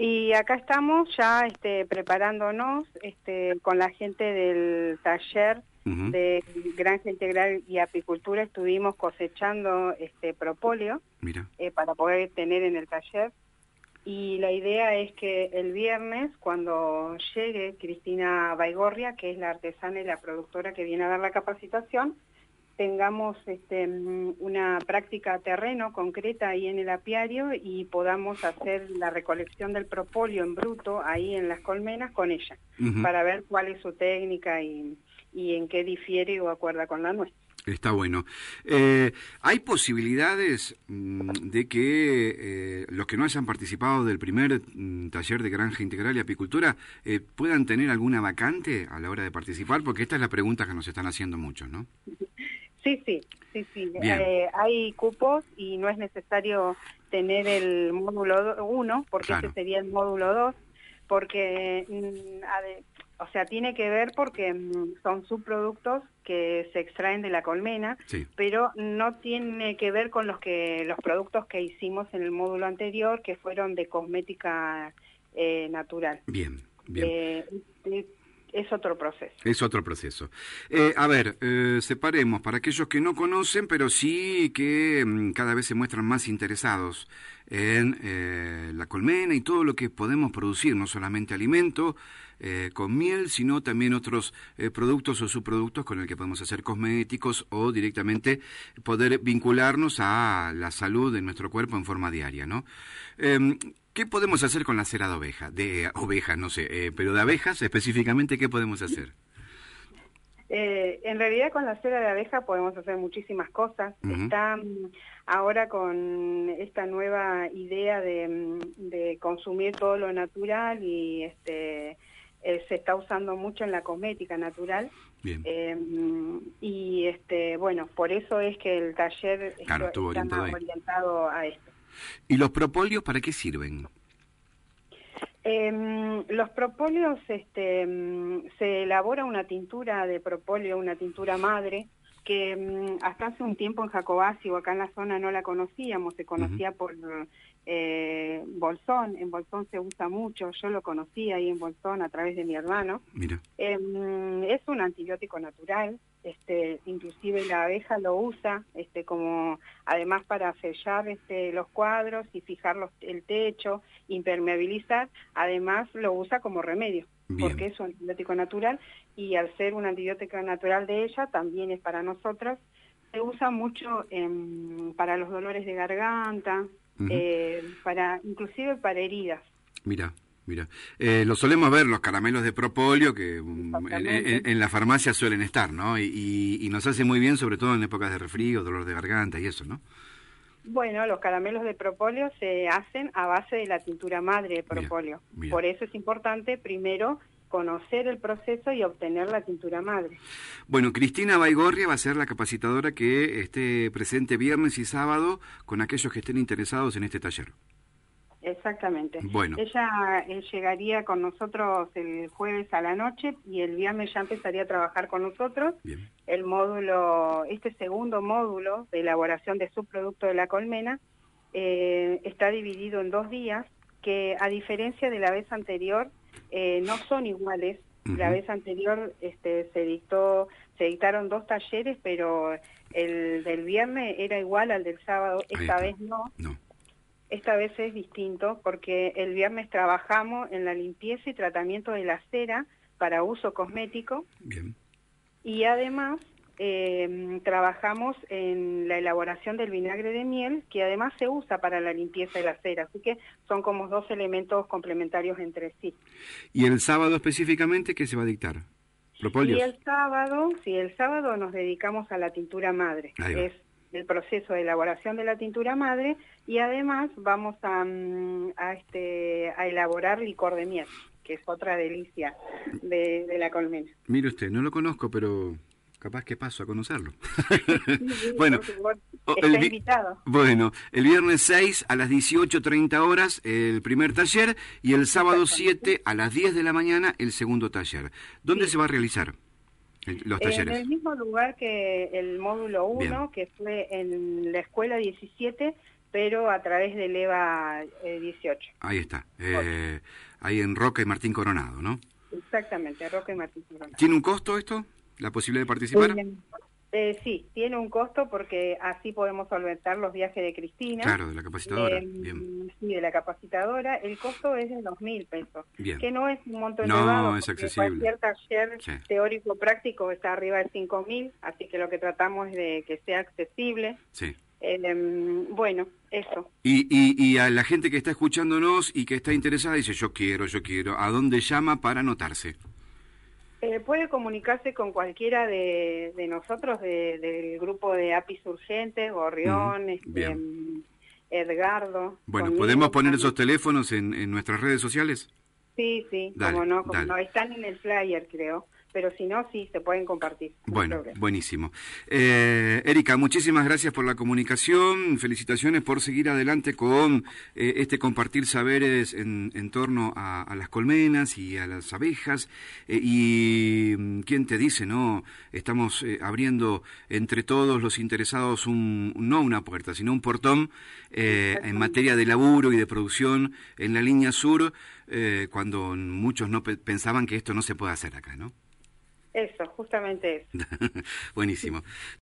Y acá estamos ya preparándonos con la gente del taller de Granja Integral y Apicultura. Estuvimos cosechando propóleo para poder tener en el taller. Y la idea es que el viernes, cuando llegue Cristina Baigorria, que es la artesana y la productora que viene a dar la capacitación, tengamos una práctica a terreno concreta ahí en el apiario y podamos hacer la recolección del propóleo en bruto ahí en las colmenas con ella, para ver cuál es su técnica y en qué difiere o acuerda con la nuestra. Está bueno. ¿Hay posibilidades de que los que no hayan participado del primer taller de Granja Integral y Apicultura puedan tener alguna vacante a la hora de participar? Porque esta es la pregunta que nos están haciendo muchos, ¿no? Sí. Hay cupos y no es necesario tener el módulo 1, porque ese sería el módulo 2, porque, tiene que ver porque son subproductos que se extraen de la colmena, pero no tiene que ver con los productos que hicimos en el módulo anterior, que fueron de cosmética natural. Bien. Es otro proceso. Es otro proceso. Separemos para aquellos que no conocen, pero sí que cada vez se muestran más interesados en la colmena y todo lo que podemos producir, no solamente alimento con miel, sino también otros productos o subproductos con el que podemos hacer cosméticos o directamente poder vincularnos a la salud de nuestro cuerpo en forma diaria, ¿no? ¿Qué podemos hacer con la cera de oveja? De ovejas, no sé, pero de abejas específicamente, ¿qué podemos hacer? En realidad con la cera de abeja podemos hacer muchísimas cosas. Está ahora con esta nueva idea de consumir todo lo natural y se está usando mucho en la cosmética natural. Bien. Por eso es que el taller está orientado a esto. ¿Y los propóleos para qué sirven? Los propóleos, se elabora una tintura de propóleo, una tintura madre, que hasta hace un tiempo en Jacobacci o acá en la zona no la conocíamos, se conocía por Bolsón. En Bolsón se usa mucho, yo lo conocí ahí en Bolsón a través de mi hermano. Mira. Es un antibiótico natural, inclusive la abeja lo usa como además para sellar los cuadros y fijar el techo, impermeabilizar, además lo usa como remedio. Bien. Porque es un antibiótico natural y al ser un antibiótico natural de ella también es para nosotros. Se usa mucho para los dolores de garganta, inclusive para heridas. Mira. Lo solemos ver, los caramelos de propóleo, que en la farmacia suelen estar, ¿no? Y nos hace muy bien, sobre todo en épocas de resfrío, dolor de garganta y eso, ¿no? Bueno, los caramelos de propóleo se hacen a base de la tintura madre de propóleo. Mira. Por eso es importante primero conocer el proceso y obtener la tintura madre. Bueno, Cristina Baigorria va a ser la capacitadora que esté presente viernes y sábado con aquellos que estén interesados en este taller. Exactamente. Bueno. Ella llegaría con nosotros el jueves a la noche y el viernes ya empezaría a trabajar con nosotros. Bien. El módulo, segundo módulo de elaboración de subproducto de la colmena, está dividido en 2 días, que a diferencia de la vez anterior, no son iguales. La vez anterior se dictaron 2 talleres, pero el del viernes era igual al del sábado. Esta vez no. Esta vez es distinto porque el viernes trabajamos en la limpieza y tratamiento de la cera para uso cosmético. Bien. Y además trabajamos en la elaboración del vinagre de miel, que además se usa para la limpieza de la cera. Así que son como 2 elementos complementarios entre sí. ¿Y el sábado específicamente qué se va a dictar? ¿Propóleos? Y el sábado nos dedicamos a la tintura madre. Es el proceso de elaboración de la tintura madre y además vamos a elaborar licor de miel, que es otra delicia de la colmena. Mire usted, no lo conozco, pero capaz que paso a conocerlo. Sí, bueno, está invitado. Bueno, el viernes 6 a las 18:30 horas el primer taller y el sábado 7 a las 10 de la mañana el segundo taller. ¿Dónde se va a realizar los talleres? En el mismo lugar que el módulo 1, que fue en la escuela 17, pero a través del EVA 18. Ahí está, ahí en Roca y Martín Coronado, ¿no? Exactamente, Roca y Martín Coronado. ¿Tiene un costo esto, la posibilidad de participar? Sí, tiene un costo porque así podemos solventar los viajes de Cristina. Claro, de la capacitadora, bien. Sí, de la capacitadora. El costo es de 2.000 pesos, bien. que no es un monto elevado. No, es accesible. Cualquier taller teórico-práctico está arriba de 5.000, así que lo que tratamos es de que sea accesible. Sí. Bueno, eso. Y a la gente que está escuchándonos y que está interesada dice, yo quiero, ¿a dónde llama para anotarse? Puede comunicarse con cualquiera de nosotros, del grupo de APIs Urgentes, Gorrión, Edgardo. Bueno, conmigo, ¿podemos poner esos teléfonos en nuestras redes sociales? Sí, dale, como no, están en el flyer, creo. Pero si no, sí, se pueden compartir. Bueno, buenísimo. Erika, muchísimas gracias por la comunicación, felicitaciones por seguir adelante con este compartir saberes en torno a las colmenas y a las abejas, y quién te dice, ¿no? Estamos abriendo entre todos los interesados no una puerta, sino un portón en materia de laburo y de producción en la línea sur, cuando muchos no pensaban que esto no se puede hacer acá, ¿no? Eso, justamente eso. Buenísimo.